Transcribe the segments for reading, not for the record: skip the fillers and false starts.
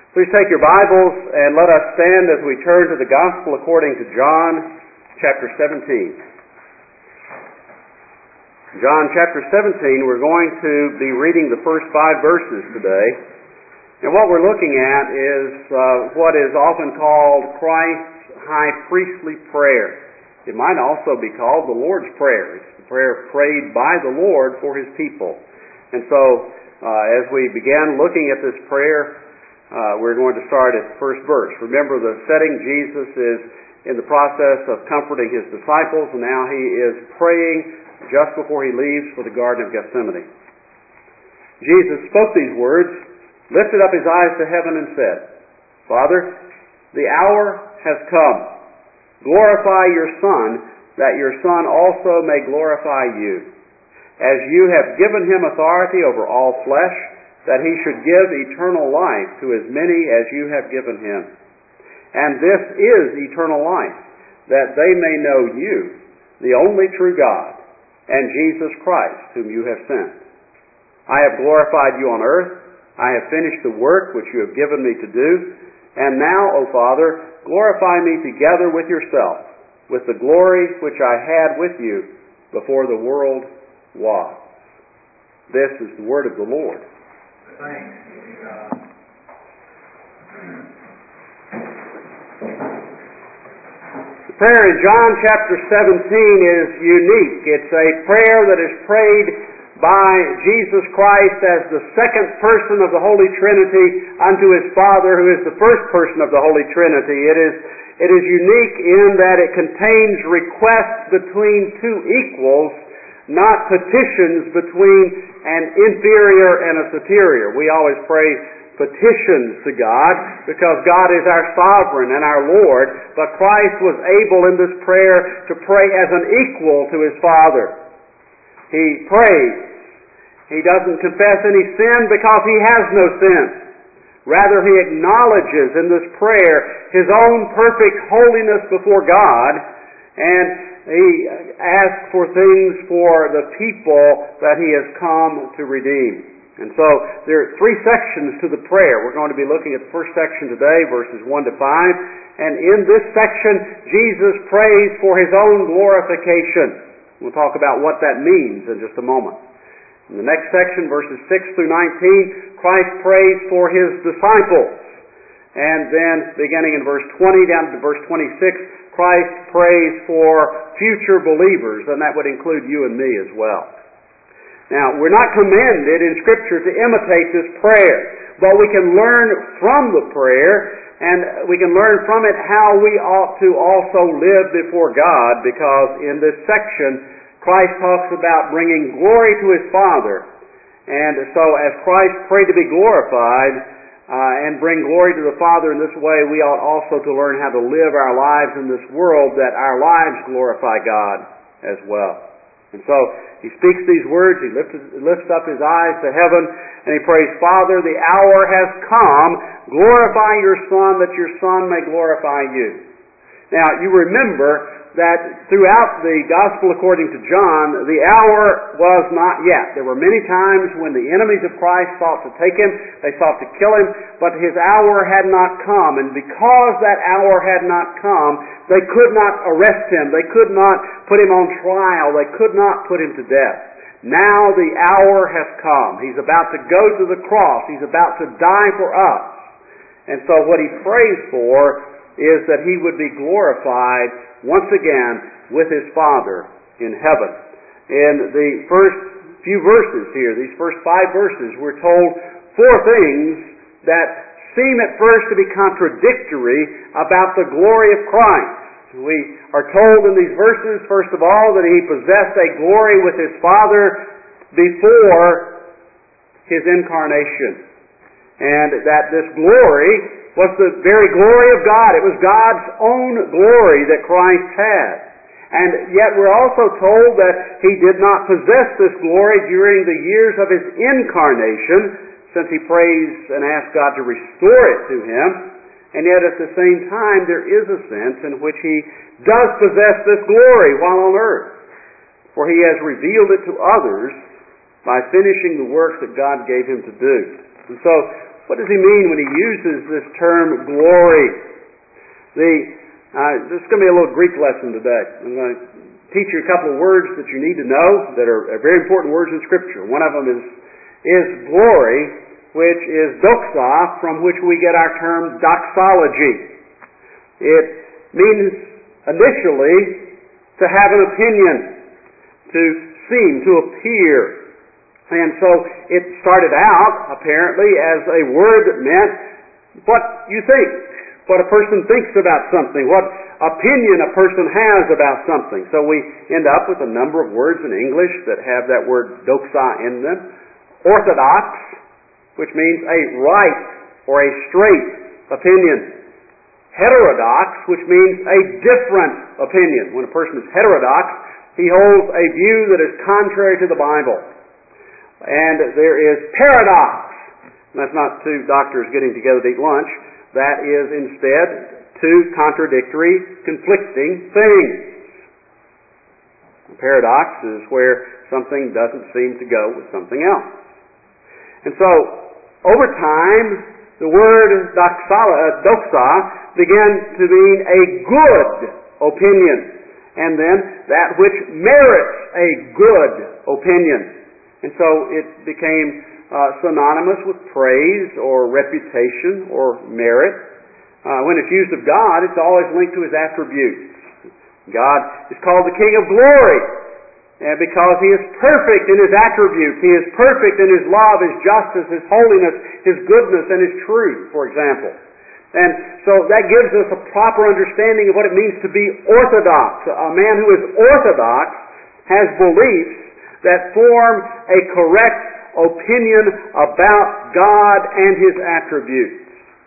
Please take your Bibles and let us stand as we turn to the Gospel according to John chapter 17. John chapter 17, we're going to be reading the first 5 verses today. And what we're looking at is what is often called Christ's high priestly prayer. It might also be called the Lord's Prayer. It's the prayer prayed by the Lord for His people. And so, as we begin looking at this prayer, we're going to start at the first verse. Remember the setting. Jesus is in the process of comforting His disciples, and now He is praying just before He leaves for the Garden of Gethsemane. Jesus spoke these words, lifted up His eyes to heaven, and said, Father, the hour has come. Glorify your Son, that your Son also may glorify you. As you have given Him authority over all flesh, that He should give eternal life to as many as you have given Him. And this is eternal life, that they may know you, the only true God, and Jesus Christ, whom you have sent. I have glorified you on earth. I have finished the work which you have given me to do. And now, O Father, glorify me together with yourself, with the glory which I had with you before the world was. This is the word of the Lord. Thanks be to God. The prayer in John chapter 17 is unique. It's a prayer that is prayed by Jesus Christ as the second person of the Holy Trinity unto His Father, who is the first person of the Holy Trinity. It is unique in that it contains requests between two equals, not petitions between an inferior and a superior. We always pray petitions to God because God is our sovereign and our Lord, but Christ was able in this prayer to pray as an equal to His Father. He prays. He doesn't confess any sin because He has no sin. Rather, He acknowledges in this prayer His own perfect holiness before God, and He asks for things for the people that He has come to redeem. And so there are 3 sections to the prayer. We're going to be looking at the first section today, verses 1 to 5. And in this section, Jesus prays for His own glorification. We'll talk about what that means in just a moment. In the next section, verses 6 through 19, Christ prays for His disciples. And then, beginning in verse 20 down to verse 26, Christ prays for future believers, and that would include you and me as well. Now, we're not commanded in Scripture to imitate this prayer, but we can learn from the prayer, and we can learn from it how we ought to also live before God, because in this section, Christ talks about bringing glory to His Father. And so as Christ prayed to be glorified and bring glory to the Father in this way, we ought also to learn how to live our lives in this world, that our lives glorify God as well. And so He speaks these words, He lifts up His eyes to heaven, and He prays, Father, the hour has come. Glorify your Son, that your Son may glorify you. Now, you remember that throughout the Gospel according to John, the hour was not yet. There were many times when the enemies of Christ sought to take Him, they sought to kill Him, but His hour had not come. And because that hour had not come, they could not arrest Him. They could not put Him on trial. They could not put Him to death. Now the hour has come. He's about to go to the cross. He's about to die for us. And so what He prays for is that He would be glorified once again with His Father in heaven. In the first few verses here, these first 5 verses, we're told 4 things that seem at first to be contradictory about the glory of Christ. We are told in these verses, first of all, that He possessed a glory with His Father before His incarnation. And that this glory was the very glory of God. It was God's own glory that Christ had. And yet we're also told that He did not possess this glory during the years of His incarnation, since He prays and asks God to restore it to Him. And yet at the same time, there is a sense in which He does possess this glory while on earth. For He has revealed it to others by finishing the work that God gave Him to do. And so What does he mean when he uses this term glory? This is going to be a little Greek lesson today. I'm going to teach you a couple of words that you need to know that are very important words in Scripture. One of them is glory, which is doxa, from which we get our term doxology. It means initially to have an opinion, to seem, to appear. And so it started out, apparently, as a word that meant what you think, what a person thinks about something, what opinion a person has about something. So we end up with a number of words in English that have that word doxa in them. Orthodox, which means a right or a straight opinion. Heterodox, which means a different opinion. When a person is heterodox, he holds a view that is contrary to the Bible. And there is paradox. And that's not two doctors getting together to eat lunch. That is instead two contradictory, conflicting things. A paradox is where something doesn't seem to go with something else. And so, over time, the word doxa began to mean a good opinion, and then that which merits a good opinion. And so it became synonymous with praise or reputation or merit. When it's used of God, it's always linked to His attributes. God is called the King of Glory because He is perfect in His attributes. He is perfect in His love, His justice, His holiness, His goodness, and His truth, for example. And so that gives us a proper understanding of what it means to be orthodox. A man who is orthodox has beliefs that form a correct opinion about God and His attributes.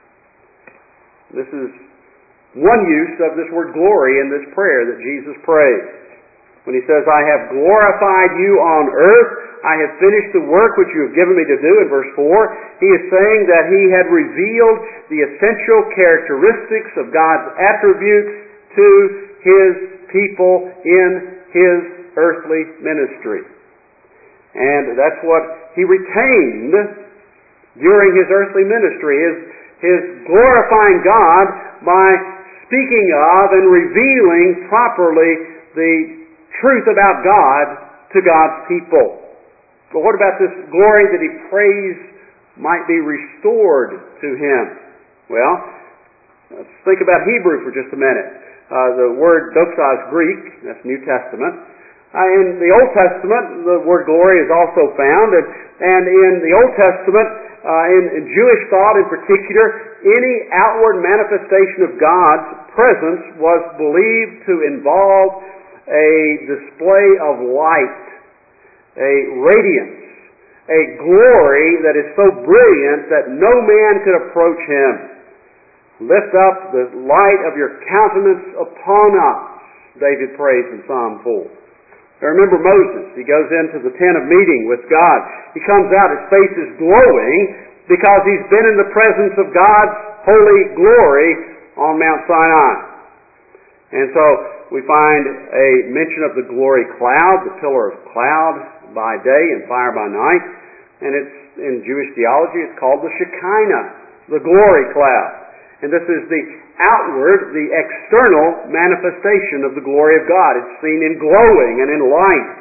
This is one use of this word glory in this prayer that Jesus prays. When He says, I have glorified you on earth, I have finished the work which you have given me to do, in verse 4, He is saying that He had revealed the essential characteristics of God's attributes to His people in His earthly ministry. And that's what He retained during His earthly ministry, His glorifying God by speaking of and revealing properly the truth about God to God's people. But what about this glory that He prays might be restored to Him? Well, let's think about Hebrew for just a minute. The word doxa is Greek, that's New Testament. In the Old Testament, the word glory is also found, and in the Old Testament, in Jewish thought in particular, any outward manifestation of God's presence was believed to involve a display of light, a radiance, a glory that is so brilliant that no man could approach Him. Lift up the light of your countenance upon us, David prays in Psalm 4. Remember Moses. He goes into the tent of meeting with God. He comes out, his face is glowing because he's been in the presence of God's holy glory on Mount Sinai. And so we find a mention of the glory cloud, the pillar of cloud by day and fire by night. And it's in Jewish theology, it's called the Shekinah, the glory cloud. And this is the outward, the external manifestation of the glory of God. It's seen in glowing and in light.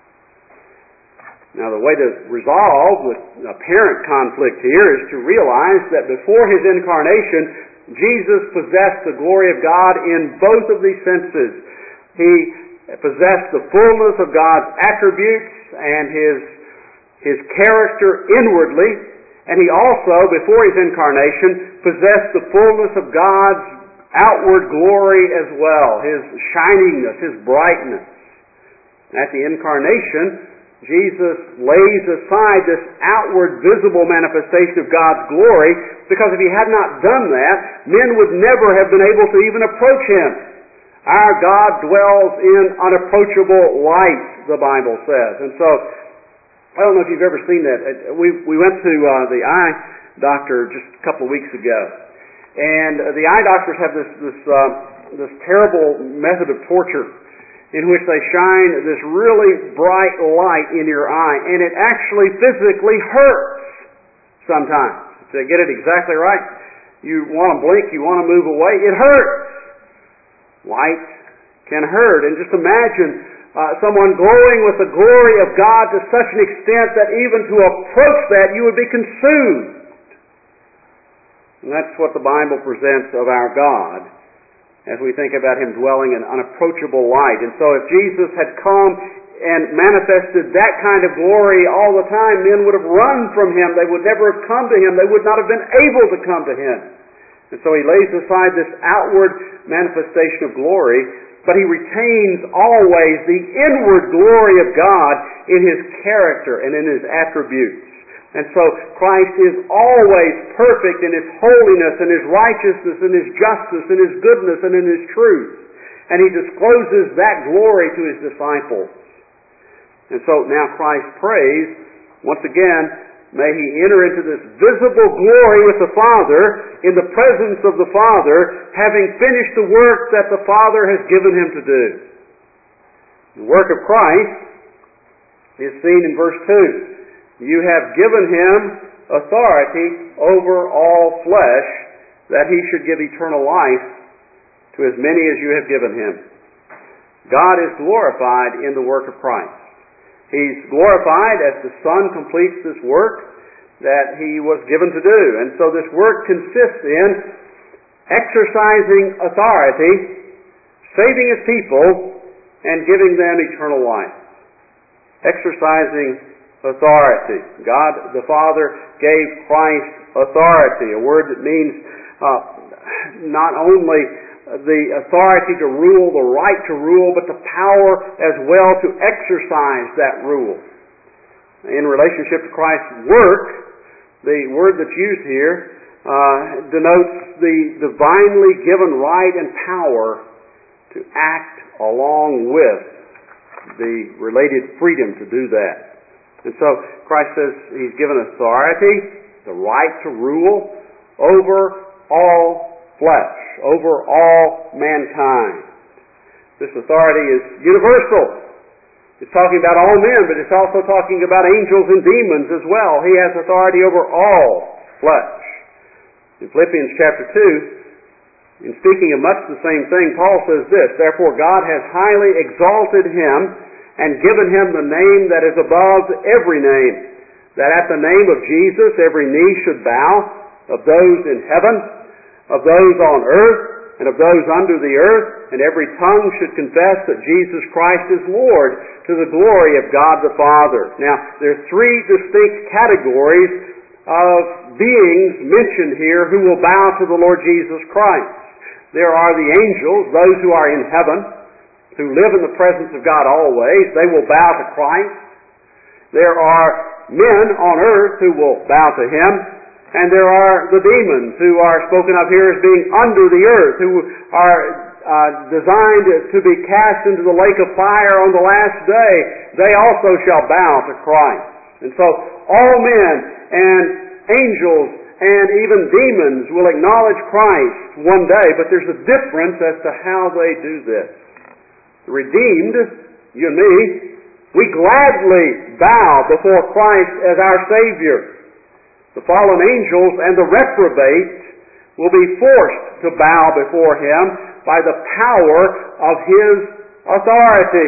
Now, the way to resolve the apparent conflict here is to realize that before His incarnation, Jesus possessed the glory of God in both of these senses. He possessed the fullness of God's attributes and His character inwardly. And He also, before His incarnation, possessed the fullness of God's outward glory as well, His shiningness, His brightness. At the incarnation, Jesus lays aside this outward visible manifestation of God's glory, because if He had not done that, men would never have been able to even approach Him. Our God dwells in unapproachable light, the Bible says. And so, I don't know if you've ever seen that. We went to the eye doctor just a couple of weeks ago, and the eye doctors have this terrible method of torture in which they shine this really bright light in your eye, and it actually physically hurts sometimes. It's to get it exactly right. You want to blink, you want to move away, it hurts. Light can hurt. And just imagine someone glowing with the glory of God to such an extent that even to approach that you would be consumed. And that's what the Bible presents of our God as we think about Him dwelling in unapproachable light. And so if Jesus had come and manifested that kind of glory all the time, men would have run from Him. They would never have come to Him. They would not have been able to come to Him. And so He lays aside this outward manifestation of glory, but He retains always the inward glory of God in His character and in His attributes. And so Christ is always perfect in His holiness and His righteousness and His justice and His goodness and in His truth. And He discloses that glory to His disciples. And so now Christ prays, once again, may He enter into this visible glory with the Father, in the presence of the Father, having finished the work that the Father has given Him to do. The work of Christ is seen in verse 2. You have given Him authority over all flesh, that He should give eternal life to as many as you have given Him. God is glorified in the work of Christ. He's glorified as the Son completes this work that He was given to do. And so this work consists in exercising authority, saving His people, and giving them eternal life. Exercising authority. God the Father gave Christ authority, a word that means not only the authority to rule, the right to rule, but the power as well to exercise that rule. In relationship to Christ's work, the word that's used here denotes the divinely given right and power to act along with the related freedom to do that. And so Christ says He's given authority, the right to rule over all flesh, over all mankind. This authority is universal. It's talking about all men, but it's also talking about angels and demons as well. He has authority over all flesh. In Philippians chapter 2, in speaking of much the same thing, Paul says this, "Therefore God has highly exalted Him and given Him the name that is above every name, that at the name of Jesus every knee should bow, of those in heaven, of those on earth, and of those under the earth, and every tongue should confess that Jesus Christ is Lord, to the glory of God the Father." Now, there are three distinct categories of beings mentioned here who will bow to the Lord Jesus Christ. There are the angels, those who are in heaven, who live in the presence of God always. They will bow to Christ. There are men on earth who will bow to Him. And there are the demons who are spoken of here as being under the earth, who are designed to be cast into the lake of fire on the last day. They also shall bow to Christ. And so all men and angels and even demons will acknowledge Christ one day, but there's a difference as to how they do this. The redeemed, you and me, we gladly bow before Christ as our Savior. The fallen angels and the reprobate will be forced to bow before Him by the power of His authority.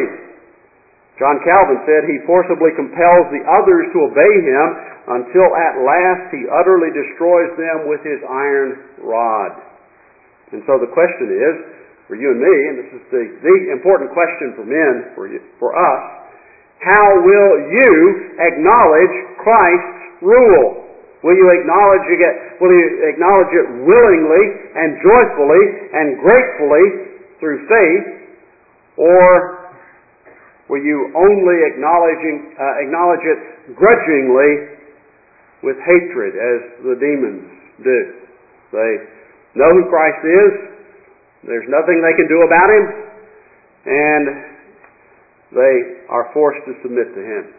John Calvin said He forcibly compels the others to obey Him until at last He utterly destroys them with His iron rod. And so the question is, for you and me, and this is the important question for men, for us, how will you acknowledge Christ's rule? Will you acknowledge it willingly and joyfully and gratefully through faith, or will you only acknowledge it grudgingly with hatred, as the demons do? They know who Christ is. There's nothing they can do about Him, and they are forced to submit to Him.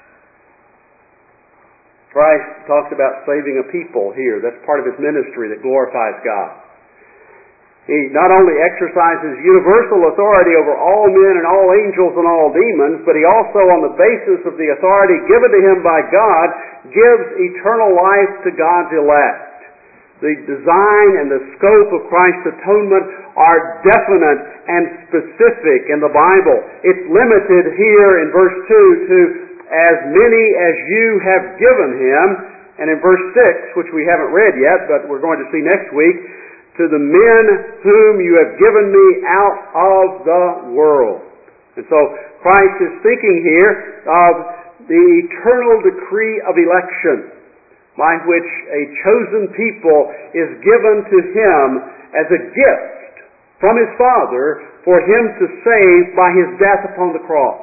Christ talks about saving a people here. That's part of His ministry that glorifies God. He not only exercises universal authority over all men and all angels and all demons, but He also, on the basis of the authority given to Him by God, gives eternal life to God's elect. The design and the scope of Christ's atonement are definite and specific in the Bible. It's limited here in verse 2 to as many as you have given Him, and in verse 6, which we haven't read yet, but we're going to see next week, to the men whom you have given me out of the world. And so Christ is speaking here of the eternal decree of election, by which a chosen people is given to Him as a gift from His Father for Him to save by His death upon the cross.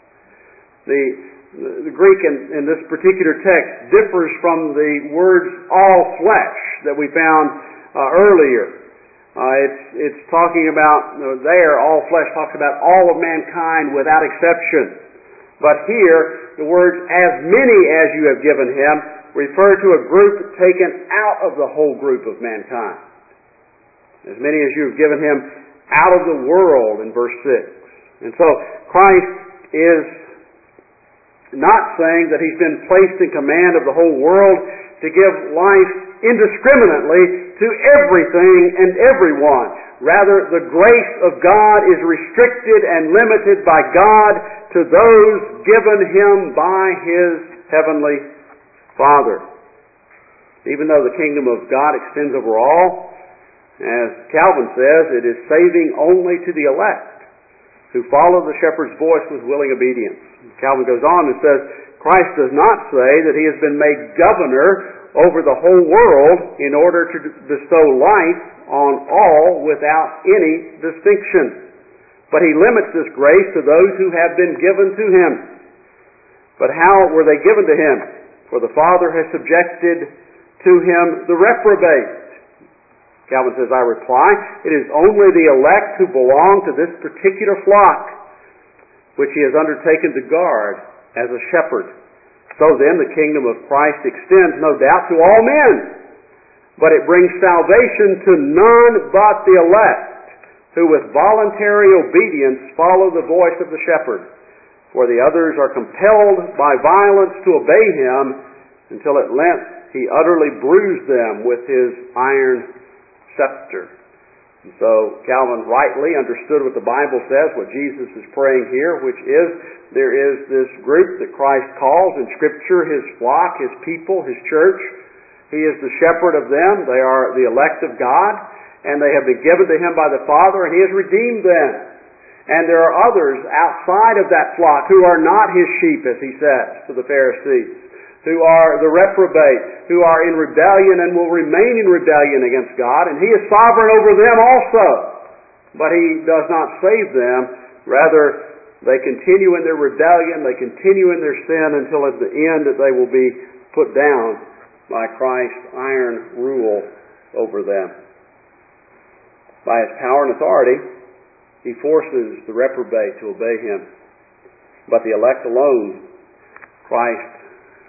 The Greek in this particular text differs from the words all flesh that we found earlier. It's talking about, there, all flesh talks about all of mankind without exception. But here, the words, as many as you have given Him, refer to a group taken out of the whole group of mankind. As many as you have given Him out of the world, in verse 6. And so, Christ is not saying that He's been placed in command of the whole world to give life indiscriminately to everything and everyone. Rather, the grace of God is restricted and limited by God to those given Him by His heavenly Father. Even though the kingdom of God extends over all, as Calvin says, it is saving only to the elect who follow the shepherd's voice with willing obedience. Calvin goes on and says, Christ does not say that He has been made governor over the whole world in order to bestow life on all without any distinction. But He limits this grace to those who have been given to Him. But how were they given to Him? For the Father has subjected to Him the reprobate. Calvin says, I reply, it is only the elect who belong to this particular flock, which He has undertaken to guard as a shepherd. So then the kingdom of Christ extends, no doubt, to all men, but it brings salvation to none but the elect, who with voluntary obedience follow the voice of the shepherd. For the others are compelled by violence to obey Him, until at length He utterly bruised them with His iron scepter. And so Calvin rightly understood what the Bible says, what Jesus is praying here, which is there is this group that Christ calls in Scripture His flock, His people, His church. He is the shepherd of them. They are the elect of God, and they have been given to Him by the Father, and He has redeemed them. And there are others outside of that flock who are not His sheep, as He says to the Pharisees, who are the reprobate, who are in rebellion and will remain in rebellion against God, and He is sovereign over them also. But He does not save them. Rather, they continue in their rebellion, they continue in their sin until at the end that they will be put down by Christ's iron rule over them. By His power and authority, He forces the reprobate to obey Him. But the elect alone, Christ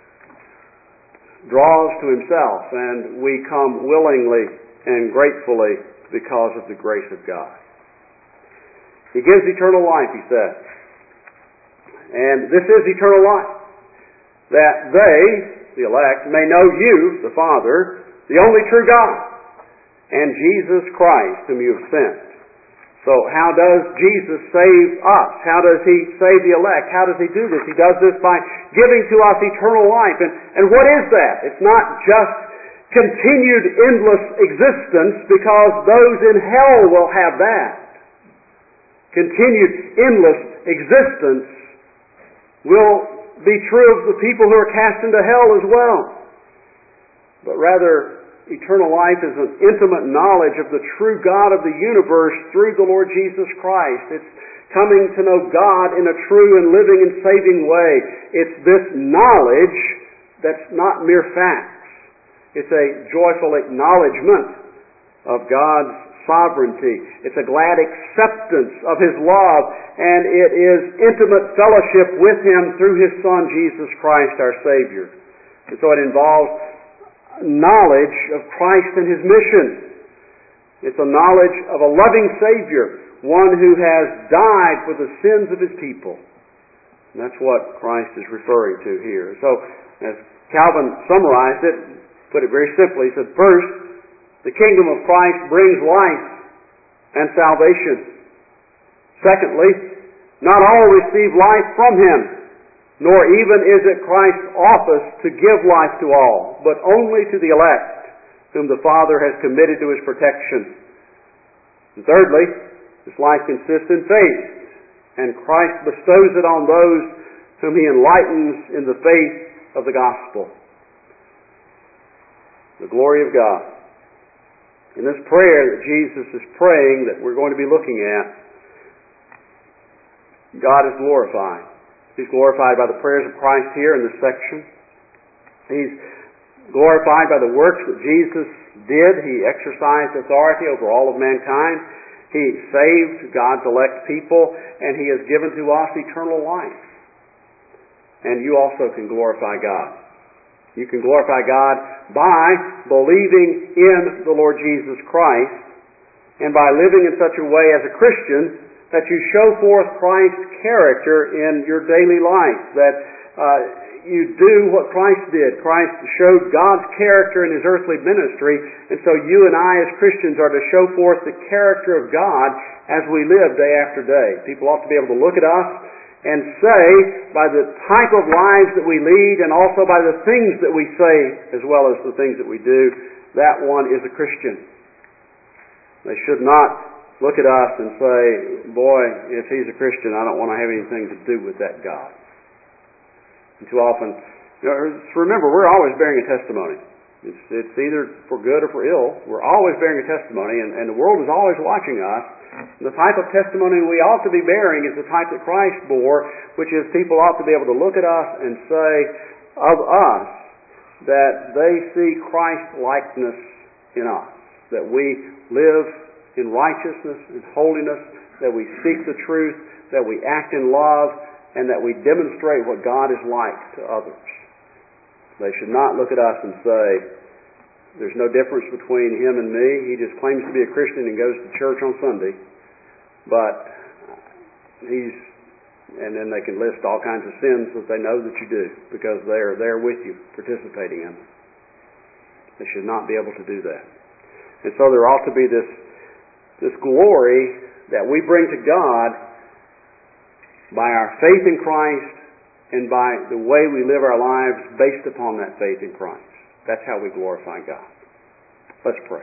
draws to Himself, and we come willingly and gratefully because of the grace of God. He gives eternal life, He says. And this is eternal life, that they, the elect, may know You, the Father, the only true God, and Jesus Christ, whom You have sent. So how does Jesus save us? How does He save the elect? How does He do this? He does this by giving to us eternal life. And what is that? It's not just continued endless existence, because those in hell will have that. Continued endless existence will be true of the people who are cast into hell as well. But rather, eternal life is an intimate knowledge of the true God of the universe through the Lord Jesus Christ. It's coming to know God in a true and living and saving way. It's this knowledge that's not mere facts. It's a joyful acknowledgement of God's sovereignty. It's a glad acceptance of His love, and it is intimate fellowship with Him through His Son, Jesus Christ, our Savior. And so it involves knowledge of Christ and His mission. It's a knowledge of a loving Savior, one who has died for the sins of His people. And that's what Christ is referring to here. So, as Calvin summarized it, put it very simply, he said, first, the kingdom of Christ brings life and salvation. Secondly, not all receive life from Him, nor even is it Christ's office to give life to all, but only to the elect, whom the Father has committed to His protection. And thirdly, this life consists in faith, and Christ bestows it on those whom He enlightens in the faith of the gospel. The glory of God. In this prayer that Jesus is praying that we're going to be looking at, God is glorified. He's glorified by the prayers of Christ here in this section. He's glorified by the works that Jesus did. He exercised authority over all of mankind. He saved God's elect people, and He has given to us eternal life. And you also can glorify God. You can glorify God by believing in the Lord Jesus Christ and by living in such a way as a Christian that you show forth Christ's character in your daily life, that you do what Christ did. Christ showed God's character in His earthly ministry, and so you and I as Christians are to show forth the character of God as we live day after day. People ought to be able to look at us and say, by the type of lives that we lead and also by the things that we say as well as the things that we do, that one is a Christian. They should not look at us and say, boy, if he's a Christian, I don't want to have anything to do with that God. And too often, remember, we're always bearing a testimony. It's either for good or for ill. We're always bearing a testimony, and the world is always watching us. The type of testimony we ought to be bearing is the type that Christ bore, which is people ought to be able to look at us and say of us that they see Christ-likeness in us, that we live in righteousness and holiness, that we seek the truth, that we act in love, and that we demonstrate what God is like to others. They should not look at us and say, there's no difference between him and me. He just claims to be a Christian and goes to church on Sunday. But and then they can list all kinds of sins that they know that you do because they are there with you, participating in them. They should not be able to do that. And so there ought to be this glory that we bring to God by our faith in Christ and by the way we live our lives based upon that faith in Christ. That's how we glorify God. Let's pray.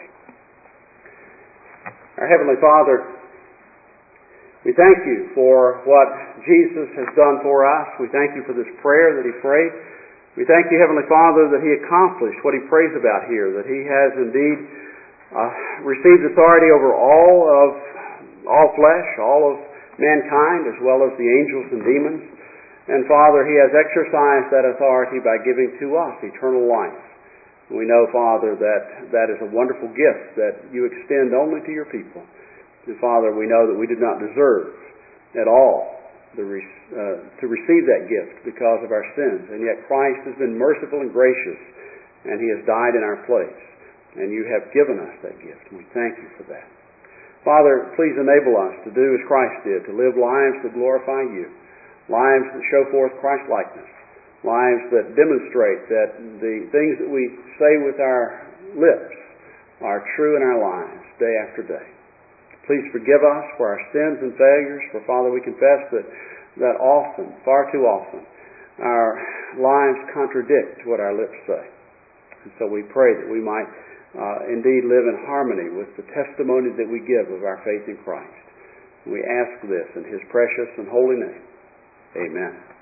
Our Heavenly Father, we thank you for what Jesus has done for us. We thank you for this prayer that he prayed. We thank you, Heavenly Father, that he accomplished what he prays about here, that he has indeed received authority over all flesh, all of mankind, as well as the angels and demons. And Father, he has exercised that authority by giving to us eternal life. We know, Father, that is a wonderful gift that you extend only to your people. And Father, we know that we did not deserve at all to receive that gift because of our sins. And yet Christ has been merciful and gracious, and he has died in our place. And you have given us that gift, and we thank you for that. Father, please enable us to do as Christ did, to live lives that glorify you, lives that show forth Christ-likeness, lives that demonstrate that the things that we say with our lips are true in our lives day after day. Please forgive us for our sins and failures, for Father, we confess that often, far too often, our lives contradict what our lips say. And so we pray that we might indeed live in harmony with the testimony that we give of our faith in Christ. We ask this in his precious and holy name. Amen.